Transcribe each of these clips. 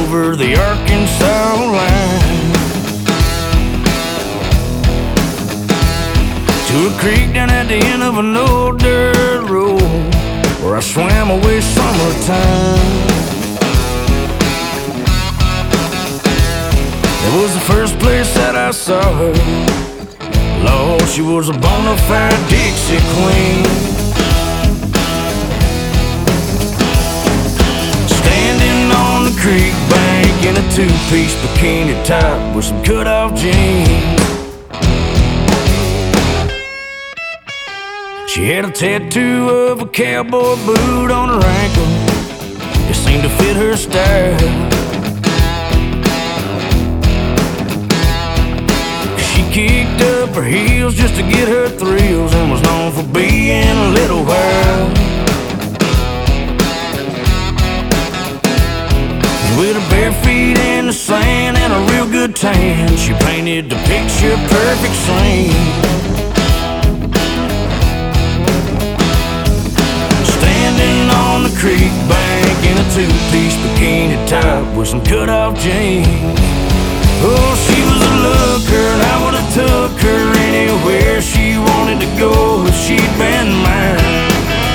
over the Arkansas line to a creek down at the end of an old dirt road where I swam away summertime. It was the first place that I saw her. Lord, she was a bona fide Dixie queen. Standing on the creek bank in a two-piece bikini top with some cut-off jeans. She had a tattoo of a cowboy boot on her ankle. It seemed to fit her style. She kicked up her heels just to get her thrills and was known for being a little wild. With her bare feet in the sand and a real good tan, she painted the picture perfect scene. Standing on the creek bank in a two-piece bikini top with some cut-off jeans. Oh, she was a looker, and I would've took her anywhere she wanted to go if she'd been mine.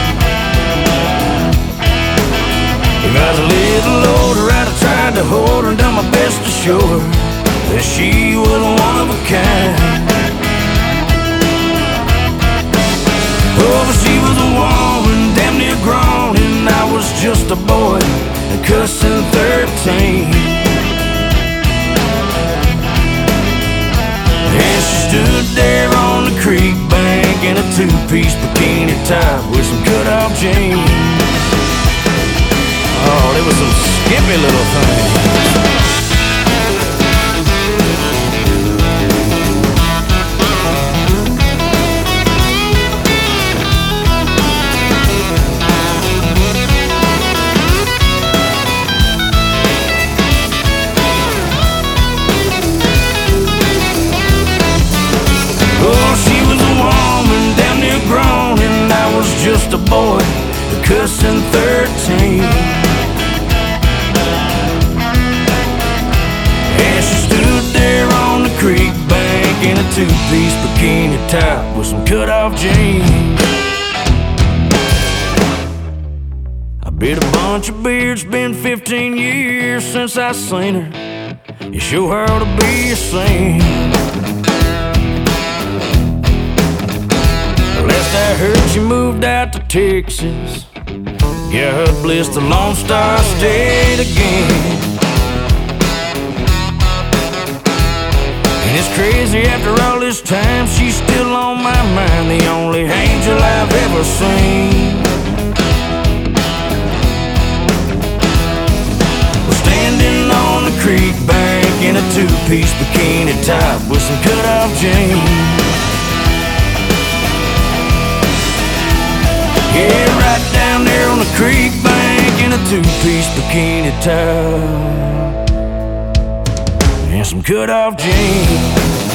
If I was a little older, I'd have tried to hold her and done my best to show her that she was one of a kind. Oh, but she was a woman, damn near grown, and I was just a boy, cussing 13. And she stood there on the creek bank in a two-piece bikini top with some cut-off jeans. Oh, they were some skippy little things. Just a boy, cussing 13. And she stood there on the creek bank in a two-piece bikini top with some cut-off jeans. I bet a bunch of beer, it's been 15 years since I seen her. You sure ought to be a saint. Last I heard, she moved out to Texas. God bless the Lone Star State again. And it's crazy, after all this time, she's still on my mind, the only angel I've ever seen. We're standing on the creek bank in a two-piece bikini top with some cut-off jeans. Yeah, right down there on the creek bank in a two-piece bikini top and some cut-off jeans.